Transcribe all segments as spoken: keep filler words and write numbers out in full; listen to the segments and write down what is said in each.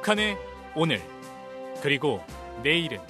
북한의 오늘 그리고 내일은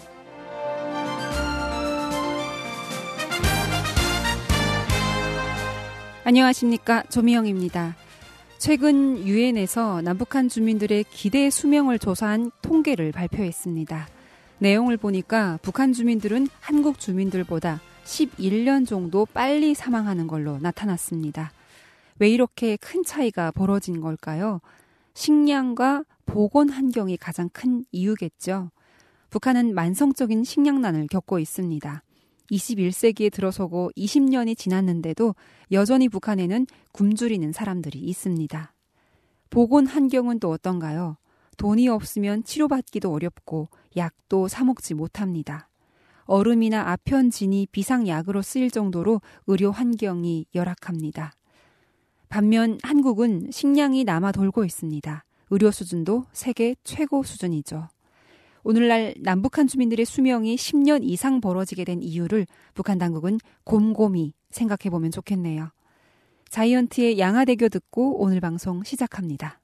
안녕하십니까, 조미영입니다. 최근 유엔에서 남북한 주민들의 기대 수명을 조사한 통계를 발표했습니다. 내용을 보니까 북한 주민들은 한국 주민들보다 십일 년 정도 빨리 사망하는 걸로 나타났습니다. 왜 이렇게 큰 차이가 벌어진 걸까요? 식량과 보건 환경이 가장 큰 이유겠죠. 북한은 만성적인 식량난을 겪고 있습니다. 이십일 세기에 들어서고 이십 년이 지났는데도 여전히 북한에는 굶주리는 사람들이 있습니다. 보건 환경은 또 어떤가요? 돈이 없으면 치료받기도 어렵고 약도 사 먹지 못합니다. 얼음이나 아편진이 비상약으로 쓰일 정도로 의료 환경이 열악합니다. 반면 한국은 식량이 남아 돌고 있습니다. 의료 수준도 세계 최고 수준이죠. 오늘날 남북한 주민들의 수명이 십 년 이상 벌어지게 된 이유를 북한 당국은 곰곰이 생각해보면 좋겠네요. 자이언티의 양화대교 듣고 오늘 방송 시작합니다.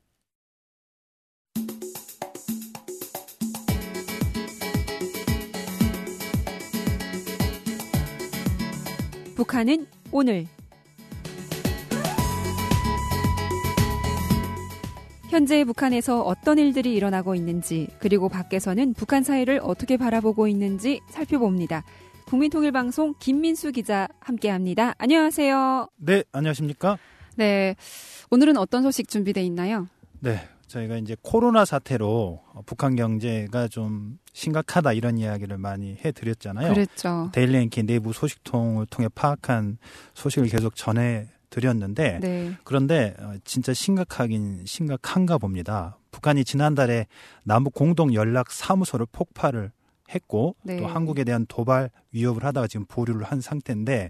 북한은 오늘 현재 북한에서 어떤 일들이 일어나고 있는지, 그리고 밖에서는 북한 사회를 어떻게 바라보고 있는지 살펴봅니다. 국민통일방송 김민수 기자 함께합니다. 안녕하세요. 네, 안녕하십니까? 네, 오늘은 어떤 소식 준비되어 있나요? 네, 저희가 이제 코로나 사태로 북한 경제가 좀 심각하다 이런 이야기를 많이 해드렸잖아요. 그랬죠. 데일리 엔케이 내부 소식통을 통해 파악한 소식을 계속 전해 드렸는데 네. 그런데 진짜 심각하긴 심각한가 봅니다. 북한이 지난달에 남북 공동 연락 사무소를 폭파를 했고 네. 또 한국에 대한 도발 위협을 하다가 지금 보류를 한 상태인데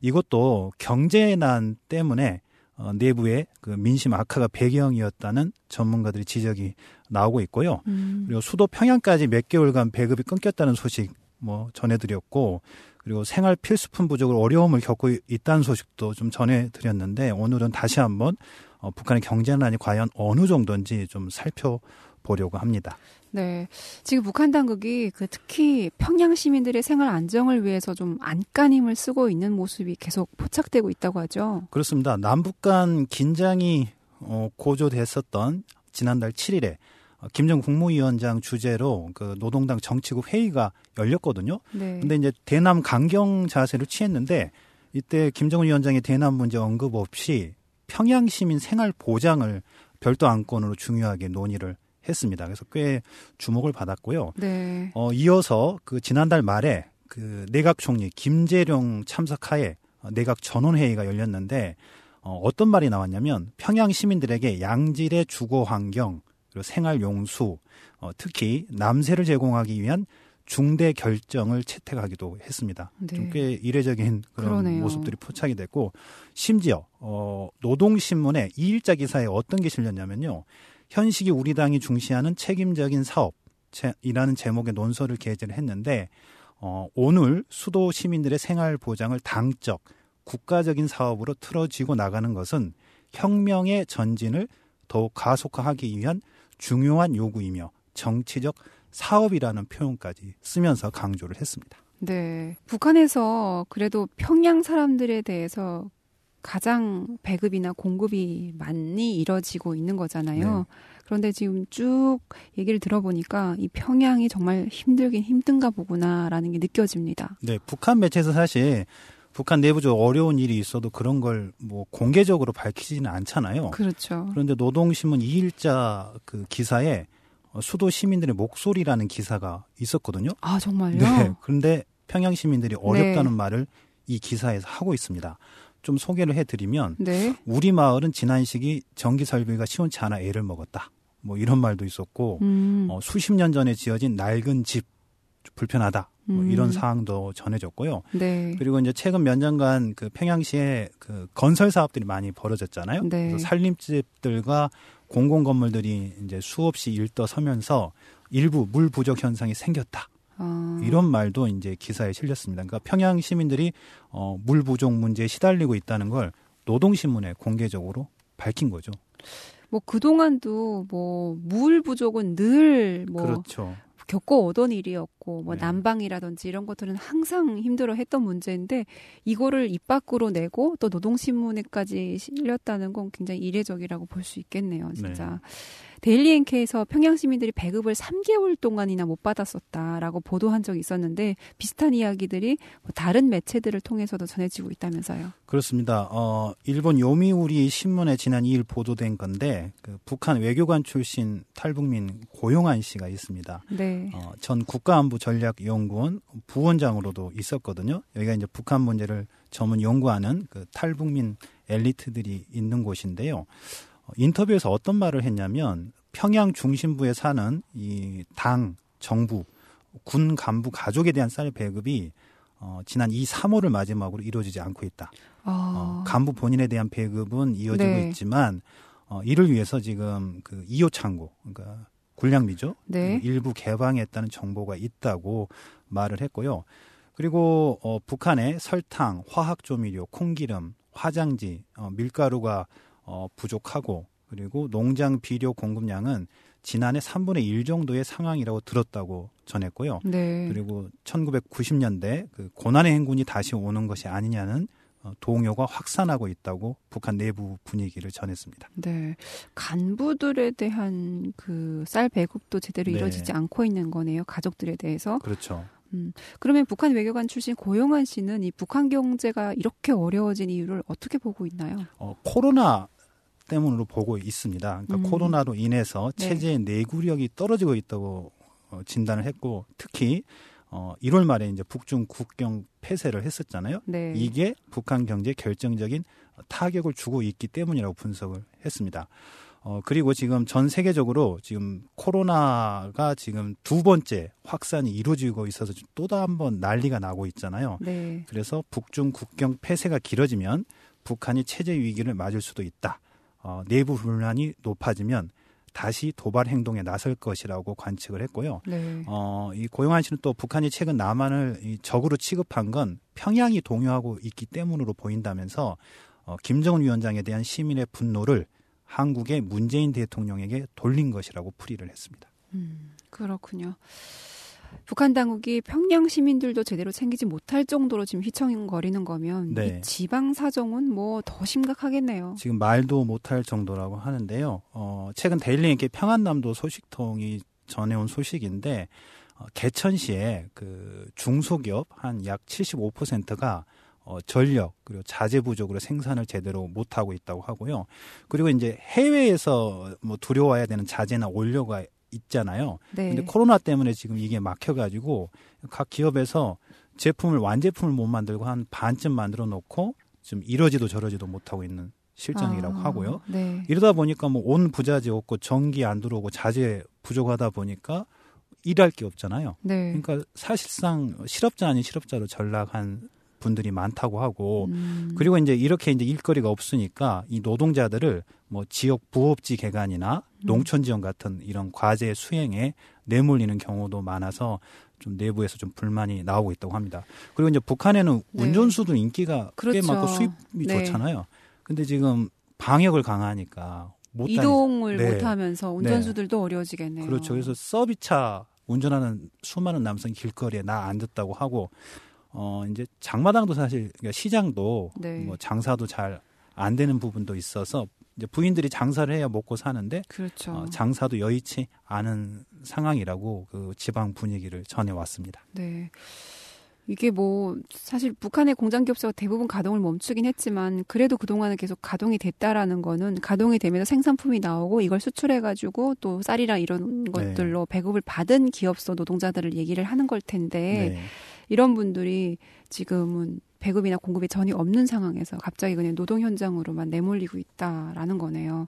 이것도 경제난 때문에 어, 내부의 그 민심 악화가 배경이었다는 전문가들의 지적이 나오고 있고요. 음. 그리고 수도 평양까지 몇 개월간 배급이 끊겼다는 소식 뭐 전해드렸고 그리고 생활 필수품 부족으로 어려움을 겪고 있다는 소식도 좀 전해드렸는데 오늘은 다시 한번 어, 북한의 경제난이 과연 어느 정도인지 좀 살펴보려고 합니다. 네, 지금 북한 당국이 그 특히 평양 시민들의 생활 안정을 위해서 좀 안간힘을 쓰고 있는 모습이 계속 포착되고 있다고 하죠. 그렇습니다. 남북 간 긴장이 어, 고조됐었던 지난달 칠 일에 김정은 국무위원장 주재로 그 노동당 정치국 회의가 열렸거든요. 네. 근데 이제 대남 강경 자세를 취했는데 이때 김정은 위원장의 대남 문제 언급 없이 평양 시민 생활 보장을 별도 안건으로 중요하게 논의를 했습니다. 그래서 꽤 주목을 받았고요. 네. 어, 이어서 그 지난달 말에 그 내각 총리 김재룡 참석하에 내각 전원회의가 열렸는데 어, 어떤 말이 나왔냐면 평양 시민들에게 양질의 주거 환경 그리고 생활 용수, 어, 특히 남세를 제공하기 위한 중대 결정을 채택하기도 했습니다. 네. 좀 꽤 이례적인 그런 그러네요. 모습들이 포착이 됐고 심지어 어, 노동신문의 이일자 기사에 어떤 게 실렸냐면요. 현식이 우리 당이 중시하는 책임적인 사업이라는 제목의 논설을 게재를 했는데 어, 오늘 수도 시민들의 생활 보장을 당적, 국가적인 사업으로 틀어지고 나가는 것은 혁명의 전진을 더욱 가속화하기 위한 중요한 요구이며 정치적 사업이라는 표현까지 쓰면서 강조를 했습니다. 네, 북한에서 그래도 평양 사람들에 대해서 가장 배급이나 공급이 많이 이뤄지고 있는 거잖아요. 네. 그런데 지금 쭉 얘기를 들어보니까 이 평양이 정말 힘들긴 힘든가 보구나라는 게 느껴집니다. 네, 북한 매체에서 사실 북한 내부적으로 어려운 일이 있어도 그런 걸 뭐 공개적으로 밝히지는 않잖아요. 그렇죠. 그런데 노동신문 이일자 그 기사에 수도 시민들의 목소리라는 기사가 있었거든요. 아, 정말요? 네. 그런데 평양 시민들이 어렵다는 네. 말을 이 기사에서 하고 있습니다. 좀 소개를 해드리면 네. 우리 마을은 지난 시기 전기 설비가 시원치 않아 애를 먹었다. 뭐 이런 말도 있었고 음. 어, 수십 년 전에 지어진 낡은 집 불편하다. 뭐 음. 이런 사항도 전해졌고요. 네. 그리고 이제 최근 몇 년간 그 평양시에 그 건설 사업들이 많이 벌어졌잖아요. 네. 그래서 살림집들과 공공 건물들이 이제 수없이 일떠서면서 일부 물 부족 현상이 생겼다. 어. 이런 말도 이제 기사에 실렸습니다. 그러니까 평양 시민들이 어, 물 부족 문제에 시달리고 있다는 걸 노동신문에 공개적으로 밝힌 거죠. 뭐 그동안도 뭐 물 부족은 늘 뭐 그렇죠. 겪어 오던 일이었고 뭐 네. 난방이라든지 이런 것들은 항상 힘들어했던 문제인데 이거를 입 밖으로 내고 또 노동신문에까지 실렸다는 건 굉장히 이례적이라고 볼 수 있겠네요. 진짜. 네. 데일리 엔케이에서 평양 시민들이 배급을 삼 개월 동안이나 못 받았었다라고 보도한 적이 있었는데 비슷한 이야기들이 뭐 다른 매체들을 통해서도 전해지고 있다면서요. 그렇습니다. 어, 일본 요미우리 신문에 지난 이 일 보도된 건데 그 북한 외교관 출신 탈북민 고용한 씨가 있습니다. 네. 어, 전 국가안보전략연구원 부원장으로도 있었거든요. 여기가 이제 북한 문제를 전문 연구하는 그 탈북민 엘리트들이 있는 곳인데요. 인터뷰에서 어떤 말을 했냐면 평양 중심부에 사는 이 당, 정부, 군 간부 가족에 대한 쌀 배급이 어, 지난 이, 삼월을 마지막으로 이루어지지 않고 있다. 아. 어, 간부 본인에 대한 배급은 이어지고 네. 있지만 어, 이를 위해서 지금 그 이 호 창고, 그러니까 군량미죠. 네. 일부 개방했다는 정보가 있다고 말을 했고요. 그리고 어, 북한의 설탕, 화학조미료, 콩기름, 화장지, 어, 밀가루가 어, 부족하고 그리고 농장 비료 공급량은 지난해 삼분의 일 정도의 상황이라고 들었다고 전했고요. 네. 그리고 천구백구십 년대 그 고난의 행군이 다시 오는 것이 아니냐는 어, 동요가 확산하고 있다고 북한 내부 분위기를 전했습니다. 네, 간부들에 대한 그 쌀 배급도 제대로 네. 이루어지지 않고 있는 거네요. 가족들에 대해서. 그렇죠. 음, 그러면 북한 외교관 출신 고용한 씨는 이 북한 경제가 이렇게 어려워진 이유를 어떻게 보고 있나요? 어, 코로나 때문으로 보고 있습니다. 그러니까 음. 코로나로 인해서 네. 체제의 내구력이 떨어지고 있다고 어, 진단을 했고 특히 어, 일월 말에 이제 북중 국경 폐쇄를 했었잖아요. 네. 이게 북한 경제에 결정적인 타격을 주고 있기 때문이라고 분석을 했습니다. 어, 그리고 지금 전 세계적으로 지금 코로나가 지금 두 번째 확산이 이루어지고 있어서 또 한 번 난리가 나고 있잖아요. 네. 그래서 북중 국경 폐쇄가 길어지면 북한이 체제 위기를 맞을 수도 있다. 어, 내부 불만이 높아지면 다시 도발 행동에 나설 것이라고 관측을 했고요. 네. 어, 이 고용한 씨는 또 북한이 최근 남한을 이 적으로 취급한 건 평양이 동요하고 있기 때문으로 보인다면서 어, 김정은 위원장에 대한 시민의 분노를 한국의 문재인 대통령에게 돌린 것이라고 풀이를 했습니다. 음, 그렇군요. 북한 당국이 평양 시민들도 제대로 챙기지 못할 정도로 지금 휘청거리는 거면 네. 이 지방 사정은 뭐 더 심각하겠네요. 지금 말도 못할 정도라고 하는데요. 어, 최근 데일리엔케 평안남도 소식통이 전해온 소식인데 어, 개천시에 그 중소기업 한 약 칠십오 퍼센트가 어, 전력 그리고 자재 부족으로 생산을 제대로 못하고 있다고 하고요. 그리고 이제 해외에서 뭐 들여와야 되는 자재나 원료가 있잖아요. 네. 근데 코로나 때문에 지금 이게 막혀가지고 각 기업에서 제품을 완제품을 못 만들고 한 반쯤 만들어 놓고 좀 이러지도 저러지도 못하고 있는 실정이라고 아, 하고요. 네. 이러다 보니까 뭐 온 부자재 없고 전기 안 들어오고 자재 부족하다 보니까 일할 게 없잖아요. 네. 그러니까 사실상 실업자 아닌 실업자로 전락한 분들이 많다고 하고 음. 그리고 이제 이렇게 이제 일거리가 없으니까 이 노동자들을 뭐 지역 부업지 개간이나 음. 농촌 지원 같은 이런 과제 수행에 내몰리는 경우도 많아서 좀 내부에서 좀 불만이 나오고 있다고 합니다. 그리고 이제 북한에는 네. 운전수도 인기가 그렇죠. 꽤 많고 수입이 네. 좋잖아요. 근데 지금 방역을 강화하니까 못 이동을 네. 못하면서 운전수들도 네. 어려워지겠네요. 그렇죠. 그래서 서비스차 운전하는 수많은 남성이 길거리에 나 앉았다고 하고 어 이제 장마당도 사실 그러니까 시장도 네. 뭐 장사도 잘 안 되는 부분도 있어서 이제 부인들이 장사를 해야 먹고 사는데 그렇죠. 어, 장사도 여의치 않은 상황이라고 그 지방 분위기를 전해 왔습니다. 네. 이게 뭐 사실 북한의 공장 기업체가 대부분 가동을 멈추긴 했지만 그래도 그동안은 계속 가동이 됐다라는 거는 가동이 되면서 생산품이 나오고 이걸 수출해가지고 또 쌀이랑 이런 것들로 네. 배급을 받은 기업소 노동자들을 얘기를 하는 걸 텐데 네. 이런 분들이 지금은 배급이나 공급이 전혀 없는 상황에서 갑자기 그냥 노동 현장으로만 내몰리고 있다라는 거네요.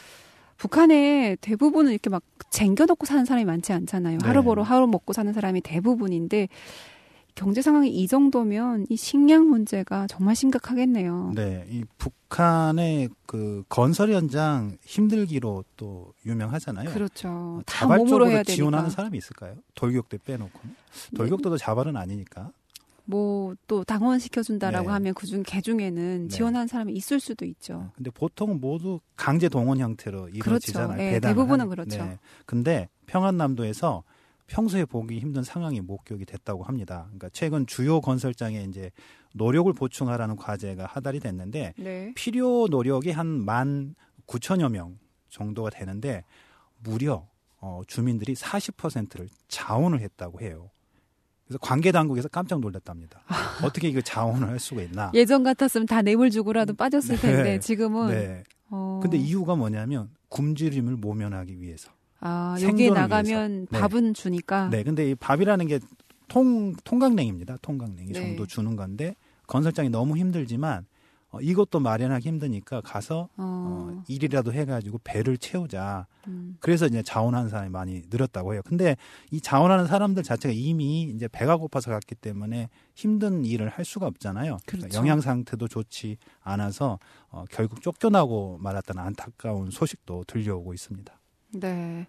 북한에 대부분은 이렇게 막 쟁겨놓고 사는 사람이 많지 않잖아요. 네. 하루 벌어 하루 먹고 사는 사람이 대부분인데 경제 상황이 이 정도면 이 식량 문제가 정말 심각하겠네요. 네, 이 북한의 그 건설 현장 힘들기로 또 유명하잖아요. 그렇죠. 다 몸으로 해야 되니까. 지원하는 사람이 있을까요? 돌격대 빼놓고. 돌격도도 자발은 아니니까. 뭐 또 당원 시켜준다라고 네. 하면 그중 개중에는 네. 지원하는 사람이 있을 수도 있죠. 근데 보통 모두 강제 동원 형태로 이루어지잖아요. 그렇죠. 네, 배당을 대부분은 하니- 그렇죠. 네. 근데 평안남도에서 평소에 보기 힘든 상황이 목격이 됐다고 합니다. 그러니까 최근 주요 건설장에 이제 노력을 보충하라는 과제가 하달이 됐는데 네. 필요 노력이 한 만 구천여 명 정도가 되는데 무려 어, 주민들이 사십 퍼센트를 자원을 했다고 해요. 그래서 관계 당국에서 깜짝 놀랐답니다. 어떻게 이거 자원을 할 수가 있나? 예전 같았으면 다 뇌물 주고라도 빠졌을 네. 텐데 지금은 네. 어... 근데 이유가 뭐냐면 굶주림을 모면하기 위해서. 아, 여기 생존을 나가면 위해서. 네. 밥은 주니까. 네, 근데 이 밥이라는 게 통, 통강냉입니다. 통강냉. 이 네. 정도 주는 건데, 건설장이 너무 힘들지만, 어, 이것도 마련하기 힘드니까 가서, 어, 어, 일이라도 해가지고 배를 채우자. 음. 그래서 이제 자원하는 사람이 많이 늘었다고 해요. 근데 이 자원하는 사람들 자체가 이미 이제 배가 고파서 갔기 때문에 힘든 일을 할 수가 없잖아요. 그렇죠. 그러니까 영양 상태도 좋지 않아서, 어, 결국 쫓겨나고 말았다는 안타까운 소식도 들려오고 있습니다. 네.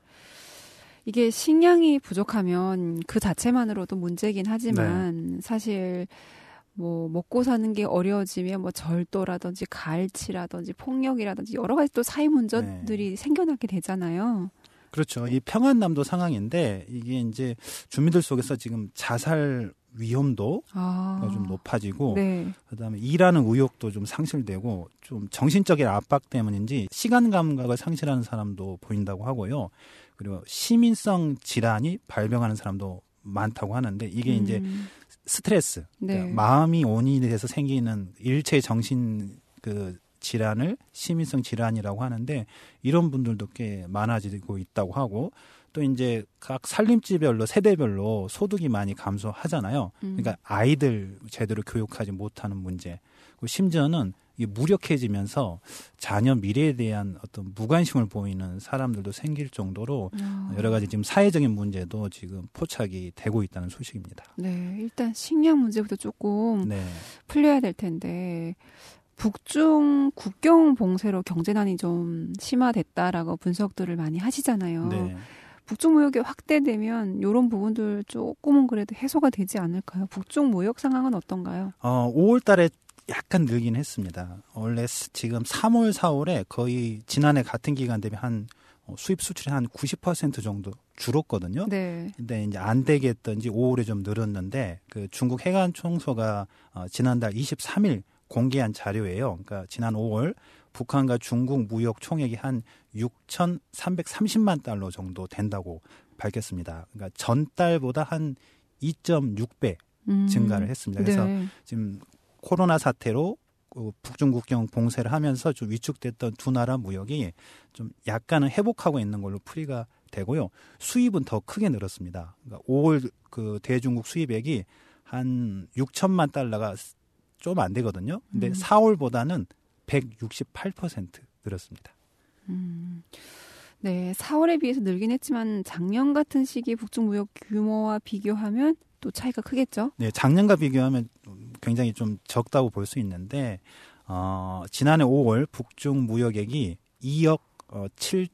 이게 식량이 부족하면 그 자체만으로도 문제긴 하지만 네. 사실 뭐 먹고 사는 게 어려워지면 뭐 절도라든지 가을치라든지 폭력이라든지 여러 가지 또 사회 문제들이 네. 생겨나게 되잖아요. 그렇죠. 이 평안남도 상황인데 이게 이제 주민들 속에서 지금 자살 위험도가 아, 좀 높아지고 네. 그다음에 일하는 의욕도 좀 상실되고 좀 정신적인 압박 때문인지 시간 감각을 상실하는 사람도 보인다고 하고요. 그리고 시민성 질환이 발병하는 사람도 많다고 하는데 이게 음, 이제 스트레스, 네. 그러니까 마음이 원인이 돼서 생기는 일체 정신 그 질환을 시민성 질환이라고 하는데 이런 분들도 꽤 많아지고 있다고 하고 또 이제 각 살림지별로 세대별로 소득이 많이 감소하잖아요. 음. 그러니까 아이들 제대로 교육하지 못하는 문제. 그리고 심지어는 이게 무력해지면서 자녀 미래에 대한 어떤 무관심을 보이는 사람들도 생길 정도로 아, 여러 가지 지금 사회적인 문제도 지금 포착이 되고 있다는 소식입니다. 네. 일단 식량 문제부터 조금 네. 풀려야 될 텐데 북중 국경 봉쇄로 경제난이 좀 심화됐다라고 분석들을 많이 하시잖아요. 네. 북중 무역이 확대되면 이런 부분들 조금은 그래도 해소가 되지 않을까요? 북중 무역 상황은 어떤가요? 어, 오월 달에 약간 늘긴 했습니다. 원래 스- 지금 삼월, 사월에 거의 지난해 같은 기간 대비 한 어, 수입 수출이 한 구십 퍼센트 정도 줄었거든요. 네. 근데 이제 안 되겠던지 오월에 좀 늘었는데 그 중국 해관 총소가 어, 지난달 이십삼 일 공개한 자료예요. 그러니까 지난 오월 북한과 중국 무역 총액이 한 육천삼백삼십만 달러 정도 된다고 밝혔습니다. 그러니까 전달보다 한 이 점 육 배 음, 증가를 했습니다. 그래서 네. 지금 코로나 사태로 그 북중 국경 봉쇄를 하면서 좀 위축됐던 두 나라 무역이 좀 약간은 회복하고 있는 걸로 풀이가 되고요. 수입은 더 크게 늘었습니다. 그러니까 오월 그 대중국 수입액이 한 육천만 달러가 좀 안 되거든요. 근데 음. 사월보다는 백육십팔 퍼센트 늘었습니다. 음. 네, 사월에 비해서 늘긴 했지만 작년 같은 시기 북중 무역 규모와 비교하면 또 차이가 크겠죠? 네, 작년과 비교하면 굉장히 좀 적다고 볼 수 있는데 어, 지난해 오월 북중 무역액이 이억 어,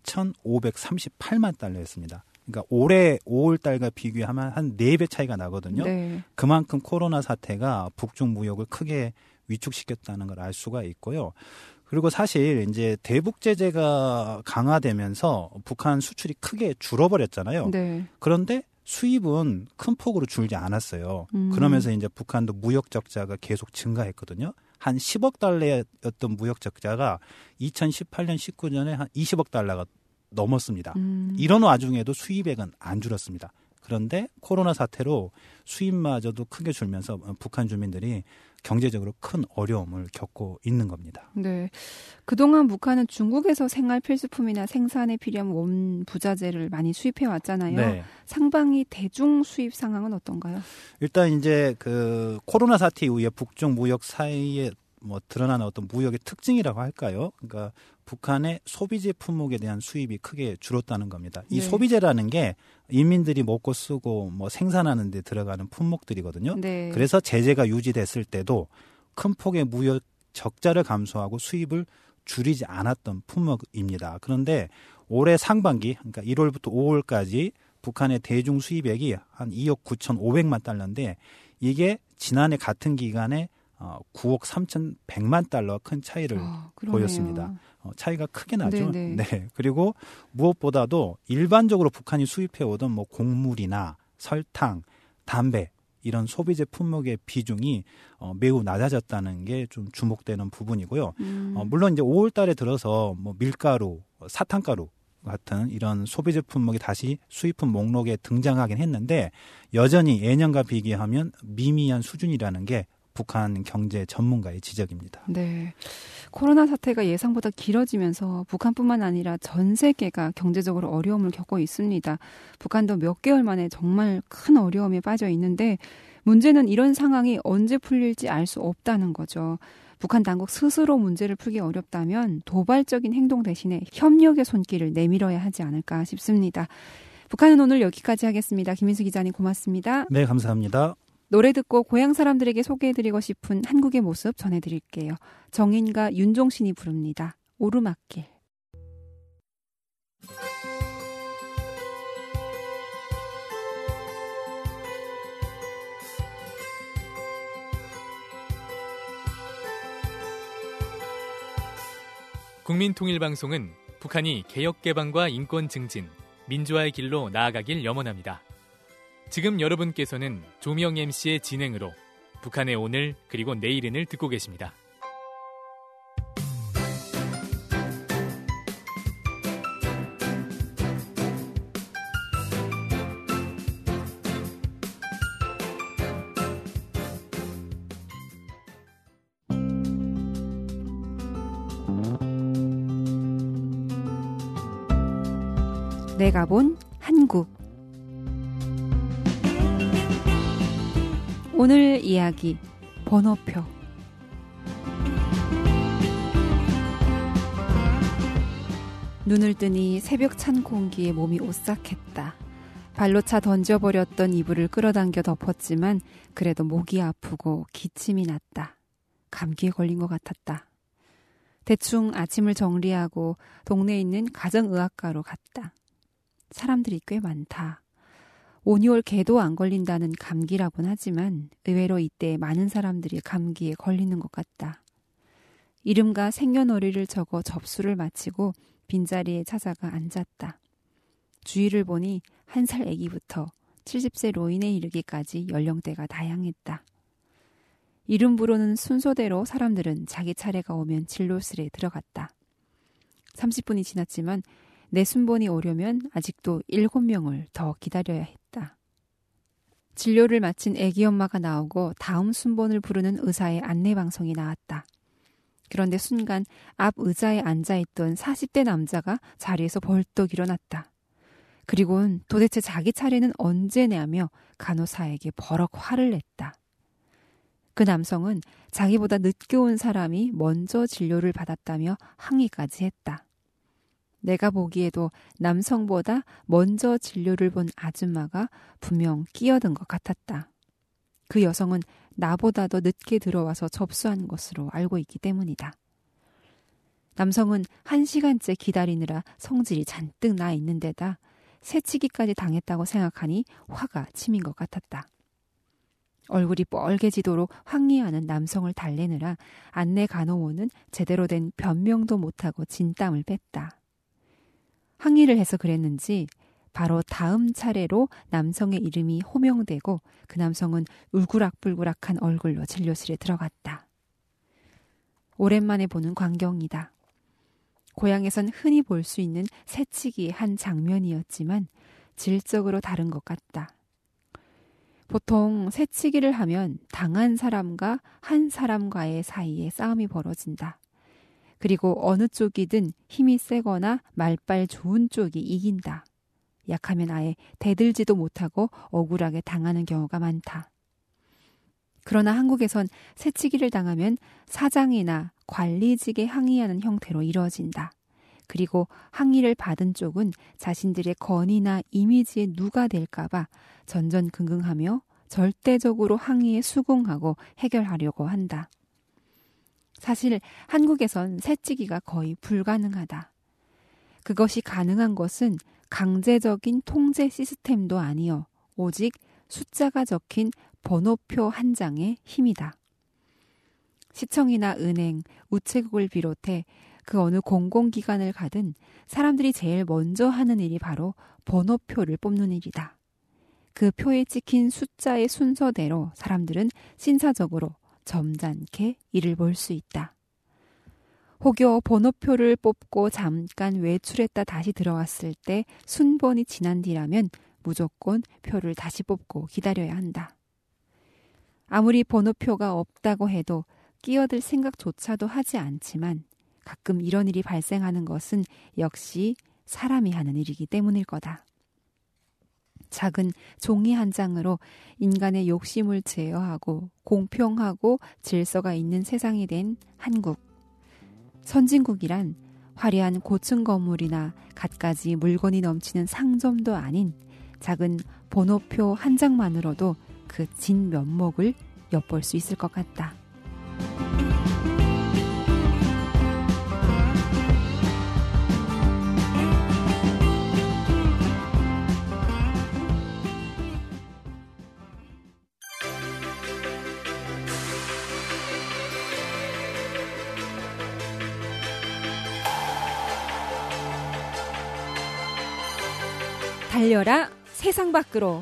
칠천오백삼십팔만 달러였습니다. 그러니까 올해 오월 달과 비교하면 한 네 배 차이가 나거든요. 네. 그만큼 코로나 사태가 북중 무역을 크게 위축시켰다는 걸 알 수가 있고요. 그리고 사실 이제 대북 제재가 강화되면서 북한 수출이 크게 줄어버렸잖아요. 네. 그런데 수입은 큰 폭으로 줄지 않았어요. 음. 그러면서 이제 북한도 무역 적자가 계속 증가했거든요. 한 십억 달러였던 무역 적자가 이천십팔 년, 십구 년에 한 이십억 달러가 넘었습니다. 음. 이런 와중에도 수입액은 안 줄었습니다. 그런데 코로나 사태로 수입마저도 크게 줄면서 북한 주민들이 경제적으로 큰 어려움을 겪고 있는 겁니다. 네. 그동안 북한은 중국에서 생활 필수품이나 생산에 필요한 원 부자재를 많이 수입해 왔잖아요. 네. 상반기 대중 수입 상황은 어떤가요? 일단 이제 그 코로나 사태 이후에 북중 무역 사이에 뭐 드러나는 어떤 무역의 특징이라고 할까요? 그러니까 북한의 소비재 품목에 대한 수입이 크게 줄었다는 겁니다. 이 네. 소비재라는 게 인민들이 먹고 쓰고 뭐 생산하는 데 들어가는 품목들이거든요. 네. 그래서 제재가 유지됐을 때도 큰 폭의 무역 적자를 감수하고 수입을 줄이지 않았던 품목입니다. 그런데 올해 상반기, 그러니까 일월부터 오월까지 북한의 대중 수입액이 한 이억 구천오백만 달러인데 이게 지난해 같은 기간에 어, 구억 삼천백만 달러 큰 차이를 어, 보였습니다. 어, 차이가 크게 나죠. 네네. 네. 그리고 무엇보다도 일반적으로 북한이 수입해오던 뭐 곡물이나 설탕, 담배 이런 소비재 품목의 비중이 어, 매우 낮아졌다는 게 좀 주목되는 부분이고요. 음. 어, 물론 이제 오월 달에 들어서 뭐 밀가루, 사탕가루 같은 이런 소비재 품목이 다시 수입품 목록에 등장하긴 했는데 여전히 예년과 비교하면 미미한 수준이라는 게 북한 경제 전문가의 지적입니다. 네. 코로나 사태가 예상보다 길어지면서 북한뿐만 아니라 전 세계가 경제적으로 어려움을 겪고 있습니다. 북한도 몇 개월 만에 정말 큰 어려움에 빠져 있는데 문제는 이런 상황이 언제 풀릴지 알 수 없다는 거죠. 북한 당국 스스로 문제를 풀기 어렵다면 도발적인 행동 대신에 협력의 손길을 내밀어야 하지 않을까 싶습니다. 북한은 오늘 여기까지 하겠습니다. 김민수 기자님 고맙습니다. 네, 감사합니다. 노래 듣고 고향 사람들에게 소개해드리고 싶은 한국의 모습 전해드릴게요. 정인과 윤종신이 부릅니다. 오르막길. 국민통일방송은 북한이 개혁개방과 인권 증진, 민주화의 길로 나아가길 염원합니다. 지금 여러분께서는 조미영 엠씨의 진행으로 북한의 오늘 그리고 내일은을 듣고 계십니다. 내가 본 한국. 오늘 이야기 번호표. 눈을 뜨니 새벽 찬 공기에 몸이 오싹했다. 발로 차 던져버렸던 이불을 끌어당겨 덮었지만 그래도 목이 아프고 기침이 났다. 감기에 걸린 것 같았다. 대충 아침을 정리하고 동네에 있는 가정의학과로 갔다. 사람들이 꽤 많다. 오, 유월 개도 안 걸린다는 감기라곤 하지만 의외로 이때 많은 사람들이 감기에 걸리는 것 같다. 이름과 생년월일을 적어 접수를 마치고 빈자리에 찾아가 앉았다. 주위를 보니 한 살 아기부터 칠십 세 노인에 이르기까지 연령대가 다양했다. 이름 부르는 순서대로 사람들은 자기 차례가 오면 진료실에 들어갔다. 삼십 분이 지났지만 내 순번이 오려면 아직도 일곱 명을 더 기다려야 했다. 진료를 마친 아기 엄마가 나오고 다음 순번을 부르는 의사의 안내방송이 나왔다. 그런데 순간 앞 의자에 앉아있던 사십 대 남자가 자리에서 벌떡 일어났다. 그리고는 도대체 자기 차례는 언제냐며 간호사에게 버럭 화를 냈다. 그 남성은 자기보다 늦게 온 사람이 먼저 진료를 받았다며 항의까지 했다. 내가 보기에도 남성보다 먼저 진료를 본 아줌마가 분명 끼어든 것 같았다. 그 여성은 나보다도 늦게 들어와서 접수한 것으로 알고 있기 때문이다. 남성은 한 시간째 기다리느라 성질이 잔뜩 나 있는 데다 새치기까지 당했다고 생각하니 화가 치민 것 같았다. 얼굴이 뻘개지도록 항의하는 남성을 달래느라 안내 간호원은 제대로 된 변명도 못하고 진땀을 뺐다. 항의를 해서 그랬는지 바로 다음 차례로 남성의 이름이 호명되고 그 남성은 울그락불그락한 얼굴로 진료실에 들어갔다. 오랜만에 보는 광경이다. 고향에선 흔히 볼 수 있는 새치기의 한 장면이었지만 질적으로 다른 것 같다. 보통 새치기를 하면 당한 사람과 한 사람과의 사이에 싸움이 벌어진다. 그리고 어느 쪽이든 힘이 세거나 말빨 좋은 쪽이 이긴다. 약하면 아예 대들지도 못하고 억울하게 당하는 경우가 많다. 그러나 한국에선 새치기를 당하면 사장이나 관리직에 항의하는 형태로 이루어진다. 그리고 항의를 받은 쪽은 자신들의 권위나 이미지에 누가 될까봐 전전긍긍하며 절대적으로 항의에 수긍하고 해결하려고 한다. 사실 한국에선 새치기가 거의 불가능하다. 그것이 가능한 것은 강제적인 통제 시스템도 아니요. 오직 숫자가 적힌 번호표 한 장의 힘이다. 시청이나 은행, 우체국을 비롯해 그 어느 공공기관을 가든 사람들이 제일 먼저 하는 일이 바로 번호표를 뽑는 일이다. 그 표에 찍힌 숫자의 순서대로 사람들은 신사적으로 점잖게 일을 볼 수 있다. 혹여 번호표를 뽑고 잠깐 외출했다 다시 들어왔을 때 순번이 지난 뒤라면 무조건 표를 다시 뽑고 기다려야 한다. 아무리 번호표가 없다고 해도 끼어들 생각조차도 하지 않지만 가끔 이런 일이 발생하는 것은 역시 사람이 하는 일이기 때문일 거다. 작은 종이 한 장으로 인간의 욕심을 제어하고 공평하고 질서가 있는 세상이 된 한국. 선진국이란 화려한 고층 건물이나 갖가지 물건이 넘치는 상점도 아닌 작은 번호표 한 장만으로도 그 진 면목을 엿볼 수 있을 것 같다. 달려라 세상 밖으로.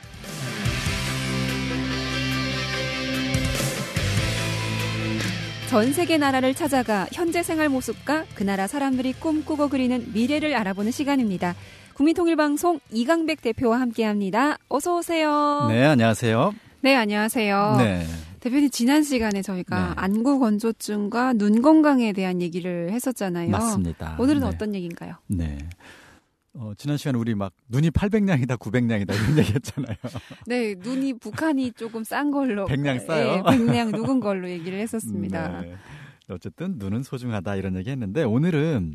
전 세계 나라를 찾아가 현재 생활 모습과 그 나라 사람들이 꿈꾸고 그리는 미래를 알아보는 시간입니다. 국민통일방송 이강백 대표와 함께합니다. 어서 오세요. 네, 안녕하세요. 네, 안녕하세요. 네. 대표님 지난 시간에 저희가 네. 안구 건조증과 눈 건강에 대한 얘기를 했었잖아요. 맞습니다. 오늘은 네. 어떤 얘기인가요? 네. 어, 지난 시간에 우리 막 눈이 팔백냥이다, 구백냥이다 이런 얘기했잖아요. 네, 눈이 북한이 조금 싼 걸로. 백냥 싸요? 네, 백냥 누군 걸로 얘기를 했었습니다. 네. 어쨌든 눈은 소중하다 이런 얘기 했는데 오늘은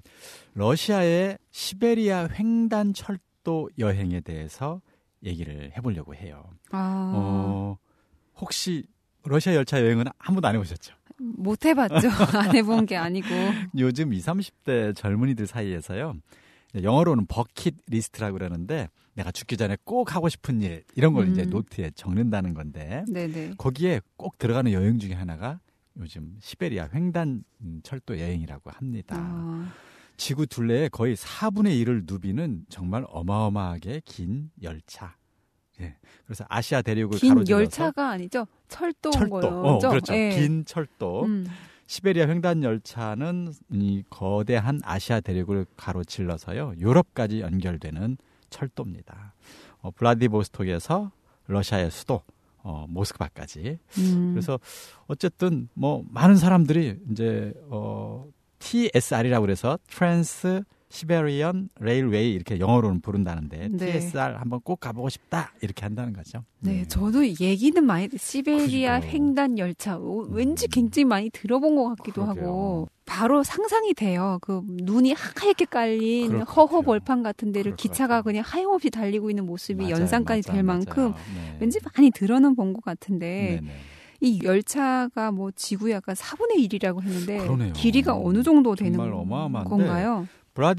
러시아의 시베리아 횡단 철도 여행에 대해서 얘기를 해보려고 해요. 아. 어, 혹시 러시아 열차 여행은 한 번도 안 해보셨죠? 못 해봤죠. 안 해본 게 아니고. 요즘 이십, 삼십 대 젊은이들 사이에서요. 영어로는 버킷 리스트라고 그러는데 내가 죽기 전에 꼭 하고 싶은 일 이런 걸 음. 이제 노트에 적는다는 건데 네네. 거기에 꼭 들어가는 여행 중에 하나가 요즘 시베리아 횡단 철도 여행이라고 합니다. 아. 지구 둘레에 거의 사분의 일을 누비는 정말 어마어마하게 긴 열차. 예. 그래서 아시아 대륙을 긴 가로질러서 열차가 아니죠? 철도 철도. 거죠. 어, 그렇죠. 예. 긴 철도. 음. 시베리아 횡단 열차는 이 거대한 아시아 대륙을 가로질러서요 유럽까지 연결되는 철도입니다. 어, 블라디보스톡에서 러시아의 수도 어, 모스크바까지. 음. 그래서 어쨌든 뭐 많은 사람들이 이제 어, 티에스알이라고 그래서 트랜스 시베리안 레일웨이 이렇게 영어로는 부른다는데 네. 티에스알 한번 꼭 가보고 싶다 이렇게 한다는 거죠. 네, 네. 저도 얘기는 많이 시베리아 그죠. 횡단 열차 오, 왠지 굉장히 많이 들어본 것 같기도 그러게요. 하고 바로 상상이 돼요. 그 눈이 하얗게 깔린 그럴 것 허허 같아요. 벌판 같은 데를 그럴 것 기차가 같아요. 그냥 하염없이 달리고 있는 모습이 맞아요, 연상까지 맞아요, 될 만큼 맞아요. 네. 왠지 많이 들어는 본 것 같은데 네네. 이 열차가 뭐 지구의 약간 사분의 일이라고 했는데 그러네요. 길이가 어느 정도 되는 정말 어마어마한데 건가요?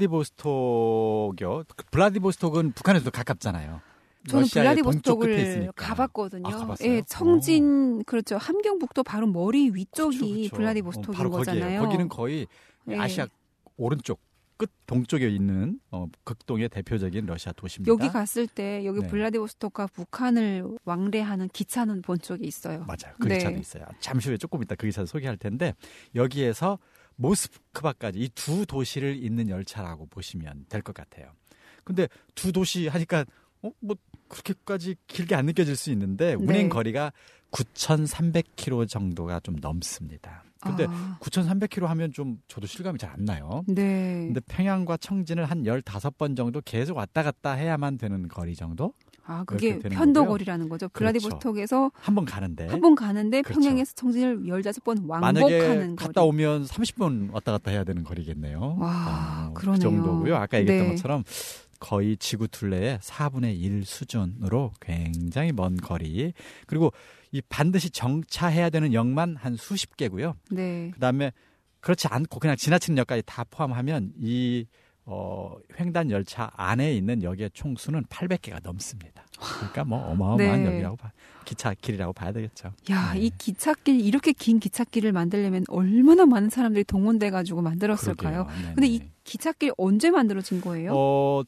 블라디보스톡이요. 블라디보스톡은 북한에서도 가깝잖아요. 저는 러시아의 동쪽 끝에 블라디보스톡을 있으니까. 가봤거든요. 아, 가봤어요? 예, 청진 그렇죠. 함경북도 바로 머리 위쪽이 그렇죠, 그렇죠. 블라디보스톡인 어, 바로 거잖아요. 거기예요. 거기는 거의 예. 아시아 오른쪽 끝 동쪽에 있는 어, 극동의 대표적인 러시아 도시입니다. 여기 갔을 때 여기 네. 블라디보스톡과 북한을 왕래하는 기차는 본 적이 있어요. 맞아요. 그 네. 기차도 있어요. 잠시 후에 조금 이따 그 기차 소개할 텐데 여기에서 모스크바까지 이 두 도시를 잇는 열차라고 보시면 될 것 같아요. 근데 두 도시 하니까 어, 뭐 그렇게까지 길게 안 느껴질 수 있는데 운행 네. 거리가 구천삼백 킬로미터 정도가 좀 넘습니다. 근데 아. 구천삼백 킬로미터 하면 좀 저도 실감이 잘 안 나요. 네. 근데 평양과 청진을 한 열다섯 번 정도 계속 왔다 갔다 해야만 되는 거리 정도? 아, 그게 그렇게 되는 편도거리라는 거죠. 그렇죠. 블라디보스톡에서 한 번 가는데. 한 번 가는데 그렇죠. 평양에서 청진을 열다섯 번 만약에 왕복하는 갔다 거리. 오면 삼십 분 왔다 갔다 해야 되는 거리겠네요. 와, 아, 그러네요. 그 정도고요. 아까 얘기했던 네. 것처럼 거의 지구 둘레의 사분의 일 수준으로 굉장히 먼 거리. 그리고 이 반드시 정차해야 되는 역만 한 수십 개고요. 네. 그다음에 그렇지 않고 그냥 지나치는 역까지 다 포함하면 이 어, 횡단 열차 안에 있는 역의 총수는 팔백 개가 넘습니다. 그러니까 뭐 어마어마한 네. 역이라고 봐, 기차길이라고 봐야 되겠죠. 야, 네. 이 기찻길 이렇게 긴 기찻길을 만들려면 얼마나 많은 사람들이 동원돼 가지고 만들었을까요? 그러게요. 근데 이 기찻길 언제 만들어진 거예요? 어,